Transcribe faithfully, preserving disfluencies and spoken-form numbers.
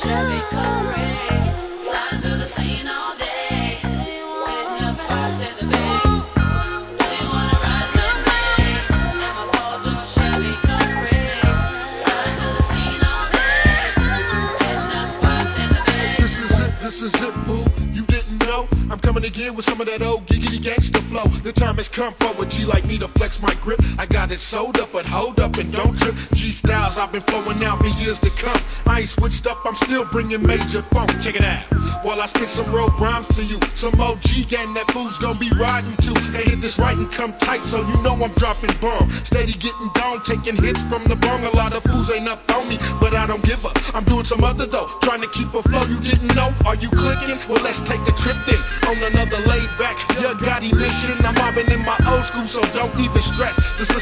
Chevy Caprice, sliding through the scene all day, hitting up spots in the bay. Do you wanna ride with me? In my four-door Chevy Caprice, sliding through the scene all day, hitting up spots in the bay. This is it, this is it, fool. You didn't know? I'm coming again with some of that old giggity gangster flow. The time has come for a G like me to flex my grip. I got it sold up, but hold up and don't trip. G styles I've been flowing out for years to come. I ain't switched up, I'm still bringing major funk. Check it out. While I spit some road rhymes for you, some O G gang that fool's gonna be riding to. They hit this right and come tight, so you know I'm dropping bomb. Steady getting down, taking hits from the bong. A lot of fools ain't up on me, but I don't give up. I'm doing some other though, trying to keep a flow. You didn't know? Are you clicking? Well, let's take a trip then. On another laid back, you got mission. I'm mobbing in my old school, so don't even stress. Just listen